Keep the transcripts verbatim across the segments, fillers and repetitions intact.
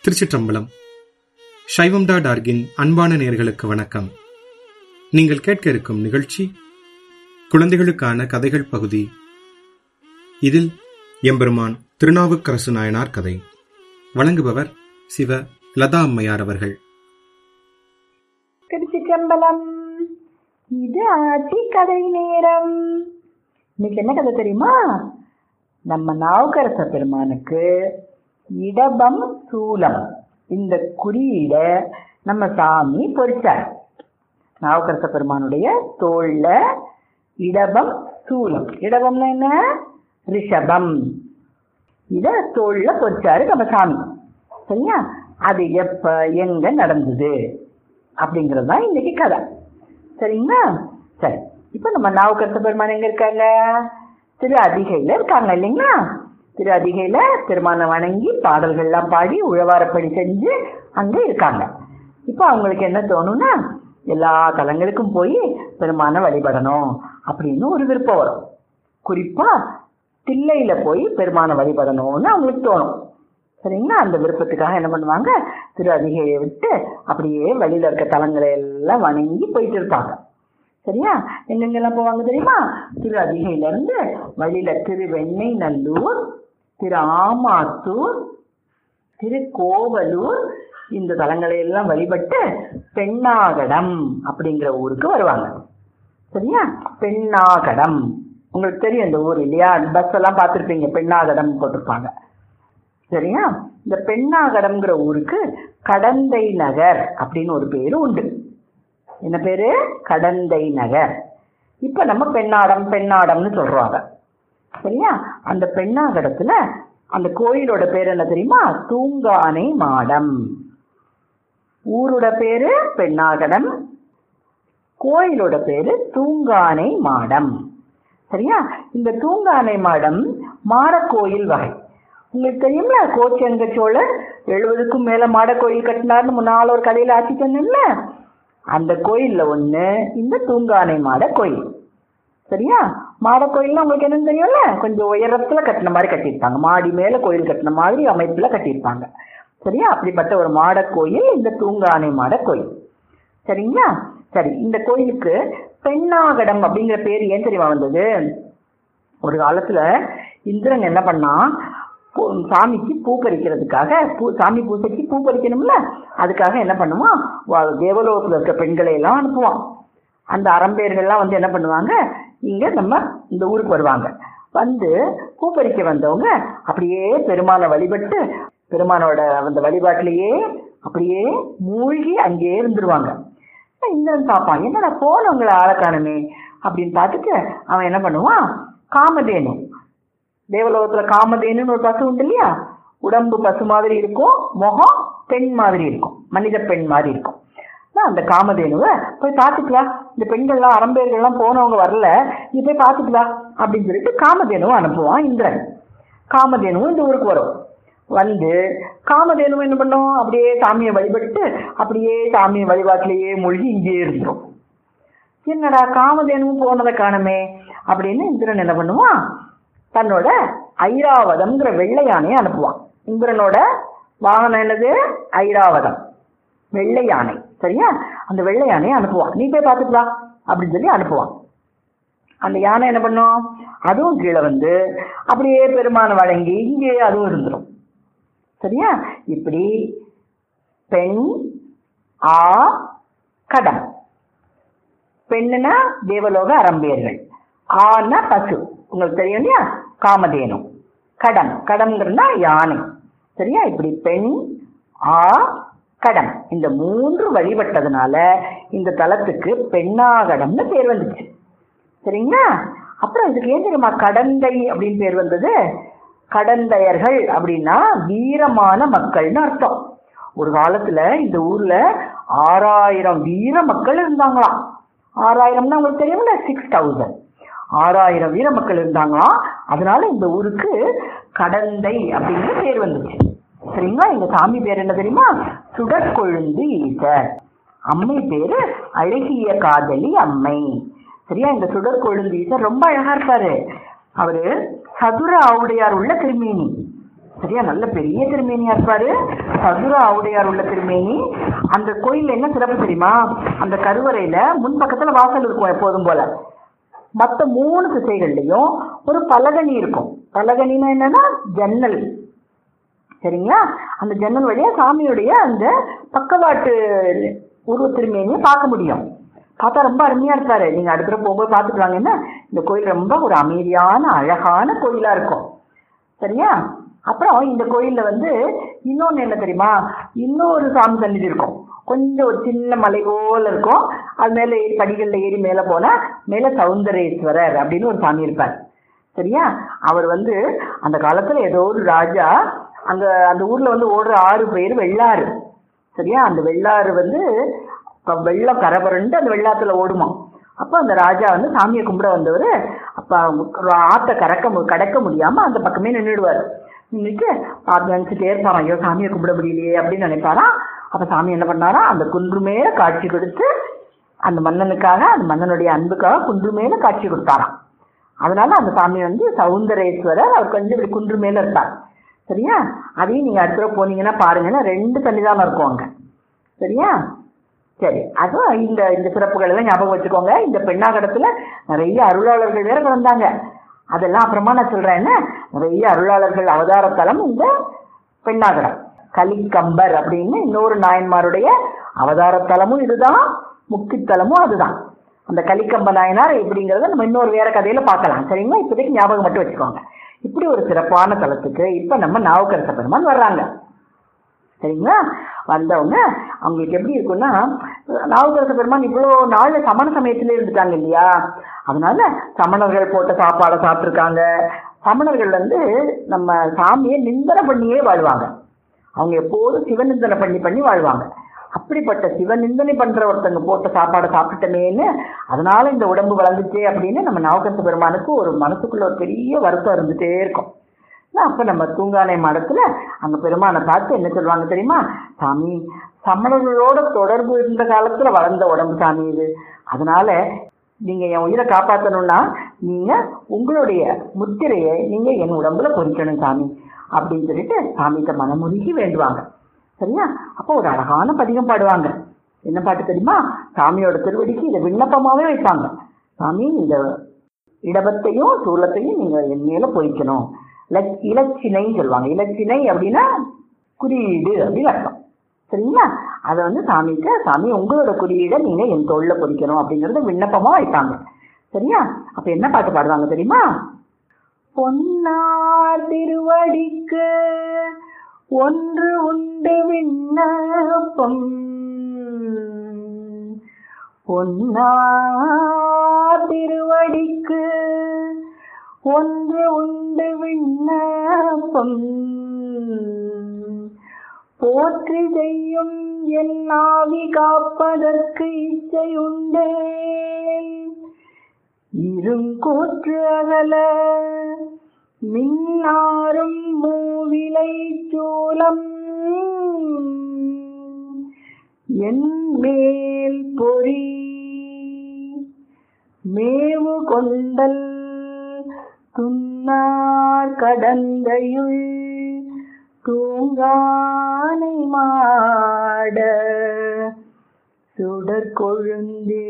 திருச்சிற்றம்பலம். சைவம் டாட் ஆர்கின் அன்பான நேயர்களுக்கு வணக்கம். நீங்கள் கேட்க இருக்கும் நிகழ்ச்சி குழந்தைகளுக்கான கதைகள் பகுதி. இதில் எம்பெருமான் திருநாவுக்கரசு நாயனார் கதை. வழங்குபவர் சிவ லதா அம்மையார் அவர்கள். திருச்சிற்றம்பலம். இது ஆட்சி கதை நேரம். இன்னைக்கு என்ன கதை தெரியுமா? நம்ம நாவுக்கரச பெருமானுக்கு இடபம் சூலம் இந்த குறியீட நம்ம சாமி பொறிச்சார். நாவுக்கரச பெருமானுடைய தோல்ல இடபம் சூலம். இடபம்னா என்ன? ரிஷபம். இத தோல்ல பொறிச்சாரு நம்ம சாமி. சரியா? அது எப்ப எங்க நடந்தது அப்படிங்கிறது தான் இன்னைக்கு கதை. சரிங்களா? சரி, இப்ப நம்ம நாவுக்கரச பெருமான் எங்க இருக்காங்க? திரு அதிகையில இருக்காங்க இல்லைங்களா? திரு அதிகையில பெருமானை வணங்கி பாடல்கள்லாம் பாடி உழவாரப்படி செஞ்சு அங்க இருக்காங்க. இப்ப அவங்களுக்கு என்ன தோணும்னா, எல்லா தலங்களுக்கும் போய் பெருமானை வழிபடணும் அப்படின்னு ஒரு விருப்பம் வரும். குறிப்பா தில்லையில போய் பெருமானை வழிபடணும்னு அவங்களுக்கு தோணும். சரிங்களா? அந்த விருப்பத்துக்காக என்ன பண்ணுவாங்க, திரு அதிகையை விட்டு அப்படியே வழியில இருக்க தலங்களை எல்லாம் வணங்கி போயிட்டு இருப்பாங்க. சரியா? எங்கெங்கெல்லாம் போவாங்க தெரியுமா? திரு அதிகையில இருந்து வழியில திரு வெண்ணெய் நல்லூர், திரு ஆமாத்தூர், திரு கோவலூர், இந்த தலங்களை எல்லாம் வழிபட்டு பெண்ணாகடம் அப்படிங்கிற ஊருக்கு வருவாங்க. சரியா? பெண்ணாகடம் உங்களுக்கு தெரியும் இந்த ஊர் இல்லையா? பஸ் எல்லாம் பார்த்துருப்பீங்க, பெண்ணாகடம் போட்டிருப்பாங்க. சரியா? இந்த பெண்ணாகடம்ங்கிற ஊருக்கு கடந்தை நகர் அப்படின்னு ஒரு பேரு உண்டு. என்ன பேரு? கடந்தை நகர். இப்ப நம்ம பெண்ணாடம் பெண்ணாடம்னு சொல்றாங்க. சரியா? அந்த பெண்ணாகடத்துல அந்த கோயிலோட பேர் என்ன தெரியுமா? தூங்கானை மாடம். ஊரோட பேரு பெண்ணாகடம், கோயிலோட பேரு தூங்கானை மாடம். சரியா? இந்த தூங்கானை மாடம் மாட கோயில் வகை. உங்களுக்கு தெரியும்ல, கோச்செங்க சோழர் எழுபதுக்கும் மேல மாட கோயில் கட்டினார்னு முன்னால ஒரு கதையில ஆட்சி சொன்னேன்ல, அந்த கோயில்ல ஒண்ணு இந்த தூங்கானை மாட கோயில். சரியா? மாட கோயில்னா உங்களுக்கு என்னன்னு தெரியும்ல, கொஞ்சம் உயரத்துல கட்டின மாதிரி கட்டியிருப்பாங்க, மாடி மேல கோயில் கட்டின மாதிரி அமைப்புல கட்டியிருப்பாங்க. சரியா? அப்படிப்பட்ட ஒரு மாட கோயில் இந்த தூங்கானை மாட கோயில். சரிங்களா? சரி, இந்த கோயிலுக்கு பெண்ணாகடம் அப்படிங்கிற பேர் ஏன் தெரியுமா வந்தது? ஒரு காலத்துல இந்திரன் என்ன பண்ணா, சாமிக்கு பூ பறிக்கிறதுக்காக, பூ சாமி பூசைக்கு பூ பறிக்கணும்ல, அதுக்காக என்ன பண்ணுவான், தேவலோகத்துல இருக்க பெண்களை எல்லாம் அனுப்புவான். அந்த அறம்பேர்கள்லாம் வந்து என்ன பண்ணுவாங்க, இங்க நம்ம இந்த ஊருக்கு வருவாங்க. வந்து பூ பறிக்க வந்தவங்க அப்படியே பெருமானை வழிபட்டு பெருமானோட அந்த வழிபாட்டிலேயே அப்படியே மூழ்கி அங்கேயே இருந்துருவாங்க. இந்திரன் பார்ப்பான், என்னடா போனவங்களை ஆள காணுமே அப்படின்னு பார்த்துட்டு அவன் என்ன பண்ணுவான், காமதேனு, தேவலோகத்துல காமதேனுன்னு ஒரு பசு உண்டு இல்லையா, உடம்பு பசு மாதிரி இருக்கும், முகம் பெண் மாதிரி இருக்கும், மனித பெண் மாதிரி இருக்கும். அந்த காமதேனுவை போய் பார்த்துக்கலாம், இந்த பெண்கள்லாம் அறம்பேர்கள்லாம் போனவங்க வரல, நீ போய் பார்த்துக்கலாம் அப்படின்னு சொல்லிட்டு காமதேனுவை அனுப்புவான் இந்திரன். காமதேனுவும் இந்த ஊருக்கு வரும். வந்து காமதேனுவும் என்ன பண்ணும், அப்படியே சாமியை வழிபட்டு அப்படியே சாமியை வழிபாட்டிலேயே மூழ்கி இங்கேயே இருந்துடும். என்னடா காமதேனுவும் போனதை காணுமே அப்படின்னு இந்திரன் என்ன பண்ணுவான், தன்னோட ஐராவதம்ங்கிற வெள்ளை யானையை அனுப்புவான். இந்திரனோட வாகனம் என்னது? ஐராவதம், வெள்ளை யானை. சரியா? அந்த வெள்ளை யானையை அனுப்புவான், நீ போய் பார்த்துக்கலாம் அப்படின்னு சொல்லி அனுப்புவான். அந்த யானை என்ன பண்ணும், அதுவும் கீழே வந்து அப்படியே பெருமானை வழங்கி இங்கே அதுவும் இருந்துடும். சரியா? இப்படி பெண் ஆ கடம். பெண்ணுனா தேவலோக அறம்பேர்கள், ஆனா பசு உங்களுக்கு தெரியும் இல்லையா, காமதேனு. கடம், கடம்ங்கிறதுனா யானை. சரியா? இப்படி பெண் ஆ கடம் இந்த மூன்று வழிபட்டதுனால இந்த தலத்துக்கு பெண்ணாகடம்னு பேர் வந்துச்சு. சரிங்களா? அப்புறம் இதுக்கு ஏன் தெரியுமா கடந்தை அப்படின்னு பேர் வந்தது? கடந்தையர்கள் அப்படின்னா வீரமான மக்கள்னு அர்த்தம். ஒரு காலத்துல இந்த ஊர்ல ஆறாயிரம் வீர மக்கள் இருந்தாங்களாம். ஆறாயிரம்னா உங்களுக்கு தெரியும்ல, சிக்ஸ் தௌசண்ட் ஆறாயிரம் வீர மக்கள் இருந்தாங்களாம். அதனால இந்த ஊருக்கு கடந்தை அப்படிங்கிற பேர் வந்துச்சு. சரிங்களா? எங்க சாமி பேர் என்ன தெரியுமா? சுடற்கொழுந்து ஈசர். அம்மை பேரு அழகிய காதலி அம்மை. சரியா? இந்த சுடற்கொழுந்து ஈசர் ரொம்ப அழகா இருப்பாரு. அவரு சதுர ஆவுடையார் உள்ள திருமேனி. சரியா, நல்ல பெரிய திருமேனியா இருப்பாரு, சதுர ஆவுடையார் உள்ள திருமேனி. அந்த கோயில்ல என்ன சிறப்பு தெரியுமா, அந்த கருவறையில முன்பக்கத்துல வாசல் இருக்கும் எப்போதும் போல, மற்ற மூணு திசைகள்லயும் ஒரு பலகனி இருக்கும். பலகனின்னா என்னன்னா ஜன்னல், சரிங்களா. அந்த ஜன்னல் வழியா சாமியுடைய அந்த பக்கவாட்டு உருவ திருமேனியை பார்க்க முடியும். பார்த்தா ரொம்ப அருமையா இருப்பாரு. நீங்க அடுத்த போகும்போது பார்த்துட்டு வாங்கன்னா, இந்த கோயில் ரொம்ப ஒரு அமைதியான அழகான கோயிலா இருக்கும். சரியா. அப்புறம் இந்த கோயில்ல வந்து இன்னொன்னு என்ன தெரியுமா, இன்னொரு சாமி சன்னிதி இருக்கும். கொஞ்சம் ஒரு சின்ன மலை போல இருக்கும். அது மேல ஏறி படிகள்ல ஏறி மேல போனா மேல சௌந்தரேஸ்வரர் அப்படின்னு ஒரு சாமி இருப்பார். சரியா. அவர் வந்து அந்த காலத்துல ஏதோ ஒரு ராஜா, அங்க அந்த ஊர்ல வந்து ஓடுற ஆறு பேர் வெள்ளாறு. சரியா. அந்த வெள்ளாறு வந்து வெள்ளம் கரபரண்டு அந்த வெள்ளாத்துல ஓடுமா. அப்ப அந்த ராஜா வந்து சாமியை கும்பிட வந்தவர் அப்ப ஆத்த கறக்க கடக்க முடியாம அந்த பக்கமே நின்றுடுவார். நின்றுட்டு பார்த்து நினைச்சுட்டே இருப்பாராம், ஐயோ சாமியை கும்பிட முடியலையே அப்படின்னு நினைப்பாராம். அப்ப சாமி என்ன பண்ணாரா, அந்த குன்று மேல காட்சி கொடுத்து அந்த மன்னனுக்காக, அந்த மன்னனுடைய அன்புக்காக குன்று மேல காட்சி கொடுத்தாராம். அதனால அந்த சாமி வந்து சௌந்தரேஸ்வரர். அவர் கொஞ்சம் இப்படி குன்று மேல இருப்பார். சரியா. அதையும் நீங்க அடுத்த போனீங்கன்னா பாருங்கன்னா ரெண்டு சன்னிதானம் இருக்கும் அங்க. சரியா. சரி, அதுவும் இந்த இந்த சிறப்புகள் எல்லாம் ஞாபகம் வச்சுக்கோங்க. இந்த பெண்ணாகடத்துல நிறைய அருளாளர்கள் வேற பிறந்தாங்க. அதெல்லாம் அப்புறமா நான் சொல்றேன். என்ன நிறைய அருளாளர்கள் அவதாரத்தலம் இந்த பெண்ணாகடம். கலிக்கம்பர் அப்படின்னு இன்னொரு நாயன்மாருடைய அவதாரத்தலமும் இதுதான், முக்தித்தலமும் அதுதான். அந்த கலிக்கம்ப நாயனார் எப்படிங்கிறத நம்ம இன்னொரு வேற கதையில பார்க்கலாம். சரிங்களா. இப்போதைக்கு ஞாபகம் மட்டும் வச்சுக்கோங்க. இப்படி ஒரு சிறப்பான தலத்துக்கு இப்ப நம்ம நாவுக்கரச பெருமான் வர்றாங்க. சரிங்களா. வந்தவங்க அவங்களுக்கு எப்படி இருக்குன்னா, நாவுக்கரச பெருமான் இவ்வளோ நாள் சமண சமயத்திலே இருந்துட்டாங்க இல்லையா, அதனால சமணர்கள் போட்ட சாப்பாடை சாப்பிட்ருக்காங்க. சமணர்கள் வந்து நம்ம சாமியை நிந்தனை பண்ணியே வாழ்வாங்க. அவங்க எப்போதும் சிவநிந்தனை பண்ணி பண்ணி வாழ்வாங்க. அப்படிப்பட்ட சிவநிந்தனை பண்ற ஒருத்தங்க போட்ட சாப்பாடை சாப்பிட்டமேன்னு அதனால இந்த உடம்பு வளர்ந்துச்சே அப்படின்னு நம்ம நாவுக்கரச பெருமானுக்கு ஒரு மனசுக்குள்ள ஒரு பெரிய வருத்தம் இருந்துட்டே இருக்கும். அப்ப நம்ம தூங்கானை மடத்துல அங்க பெருமானை பார்த்து என்ன சொல்லுவாங்க தெரியுமா, சாமி சமணர்களோட தொடர்பு இருந்த காலத்துல வளர்ந்த உடம்பு சாமி இது, அதனால நீங்க என் உயிரை காப்பாற்றணும்னா நீங்க உங்களுடைய முத்திரையை நீங்க என் உடம்புல பொறிக்கணும் சாமி அப்படின்னு சொல்லிட்டு சாமிகிட்ட மனமுருகி வேண்டுவாங்க. சரியா. அப்போ ஒரு அழகான பதிகம் பாடுவாங்க. என்ன பாட்டு தெரியுமா, சாமியோட திருவடிக்கு இதை விண்ணப்பமாவே வைப்பாங்க. சாமி இந்த இடபத்தையும் சூலத்தையும் நீங்க என் மேல பொறிக்கணும். இலச்சினைன்னு சொல்லுவாங்க. இலச்சினை அப்படின்னா குறியீடு அப்படின்னு அர்த்தம். சரிங்களா. அதை வந்து சாமிக்கு, சாமி உங்களோட குறியீடை நீங்க என் தோல்ல பொறிக்கணும் அப்படிங்கறத விண்ணப்பமா வைப்பாங்க. சரியா. அப்ப என்ன பாட்டு பாடுவாங்க தெரியுமா, பொன்னார் திருவடிக்கு ஒன்று உண்டு விண்ணப்பம், பொன்னார் திருவடிக்கு ஒன்று உண்டு விண்ணப்பம், போற்றி செய்யும் என் ஆவி காப்பதற்கு இச்சை உண்டே, இருங்கூற்று அகல மின்னாரும் மூவிலை சூலம், என் மேல் பொறி மேவு கொண்டல் துன்னார் கடந்தையுள் தூங்கானை மாட சுடற்கொழுந்தே,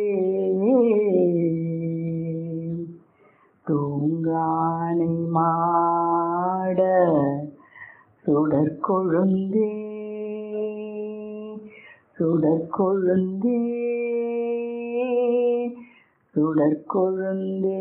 தூங்கானை மாட சுடற்கொழுந்தே, சுடற்கொழுந்தே, சுடற்கொழுந்தே.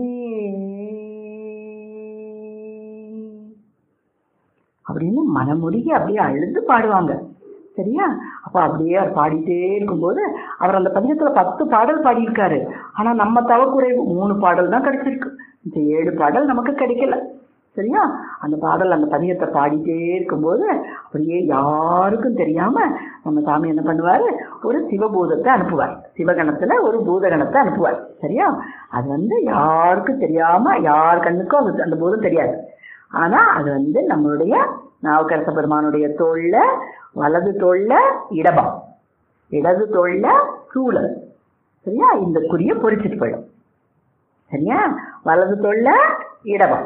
அப்படின்னு மனமுருகி அப்படியே அழுது பாடுவாங்க. சரியா. அப்ப அப்படியே அவர் பாடிட்டே இருக்கும்போது அவர் அந்த பதிகத்துல பத்து பாடல் பாடியிருக்காரு. ஆனா நம்ம தவக்குறைவு மூணு பாடல் தான் கிடைச்சிருக்கு. இந்த ஏழு பாடல் நமக்கு கிடைக்கல. சரியா. அந்த பாடல் அந்த பதிகத்தை பாடிட்டே இருக்கும்போது அப்படியே யாருக்கும் தெரியாம நம்ம சாமி என்ன பண்ணுவாரு, ஒரு சிவபூதத்தை அனுப்புவார். சிவகணத்துல ஒரு பூதகணத்தை அனுப்புவார். சரியா. அது வந்து யாருக்கும் தெரியாம, யார் கண்ணுக்கும் அது அந்த பூதம் தெரியாது. ஆனா அது வந்து நம்மளுடைய நாவுக்கரச பெருமானுடைய தோல்ல, வலது தோல்ல இடபம், இடது தோல்ல சூழல். சரியா. இந்த குறிய பொறிச்சிட்டு போயிடும். சரியா. வலது தோல்ல இடபம்,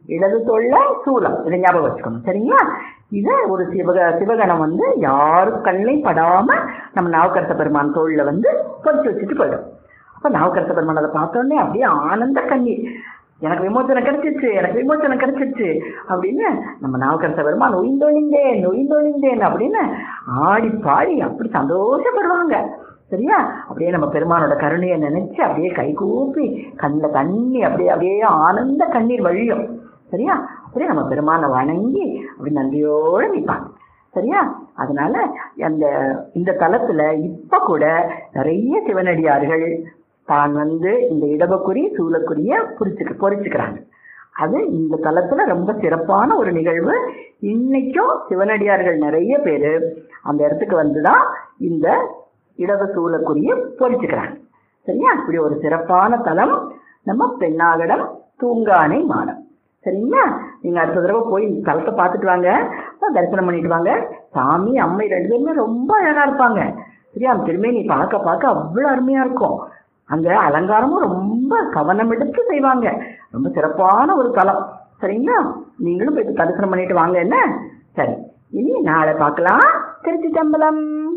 இடது தோல்ல சூலம், இதை ஞாபகம் வச்சுக்கணும். சரிங்களா? இதை ஒரு சிவக சிவகணம் வந்து யாரும் கண்ணையும் படாம நம்ம நாவுக்கரச பெருமான் தோல்ல வந்து பொறிச்சு வச்சுட்டு போயிடும். அப்ப நாவுக்கரச பெருமான் அதை பார்த்தோன்னே அப்படியே ஆனந்த கண்ணீர், எனக்கு விமோச்சனம் கிடைச்சிருச்சு, எனக்கு விமோச்சனம் கிடைச்சிருச்சு அப்படின்னு நம்ம நாவுக்கரச பெருமான் ஒய்ந்தொழிந்தேன் ஒய்ந்தொழிந்தேன் அப்படின்னு ஆடி பாடி அப்படி சந்தோஷப்படுவாங்க. சரியா? அப்படியே நம்ம பெருமானோட கருணையை நினைச்சு அப்படியே கை கூப்பி கண்ணில் தண்ணி அப்படியே அப்படியே ஆனந்த கண்ணீர் வழியும். சரியா? அப்படியே நம்ம பெருமானை வணங்கி அப்படி நன்றியோடு நிற்பாங்க. சரியா? அதனால அந்த இந்த தலத்துல இப்ப கூட நிறைய சிவனடியார்கள் தான் வந்து இந்த இடபக்குறி சூலக்குரிய புரிச்சுக்க பொறிச்சுக்கிறாங்க. அது இந்த தலத்துல ரொம்ப சிறப்பான ஒரு நிகழ்வு. இன்னைக்கும் சிவனடியார்கள் நிறைய பேரு அந்த இடத்துக்கு வந்துதான் இந்த இடவ சூலக்குரிய பொறிச்சுக்கிறாங்க. சரியா? இப்படி ஒரு சிறப்பான தலம் நம்ம பெண்ணாகடம் தூங்கானை மாடம். சரிங்களா? நீங்க அடுத்த தடவை போய் இந்த தலத்தை பார்த்துட்டு வாங்க, தரிசனம் பண்ணிட்டு வாங்க. சாமி அம்மை ரெண்டு பேருமே ரொம்ப அழகா இருப்பாங்க. சரியா? திரும்பி நீ பார்க்க பார்க்க அவ்வளவு அருமையா இருக்கும். அங்க அலங்காரமும் ரொம்ப கவனம் எடுத்து செய்வாங்க. ரொம்ப சிறப்பான ஒரு தலம். சரிங்களா? நீங்களும் போய் தரிசனம் பண்ணிட்டு வாங்க. என்ன? சரி, இனி நாளை பார்க்கலாம். திருச்சி தம்பலம்.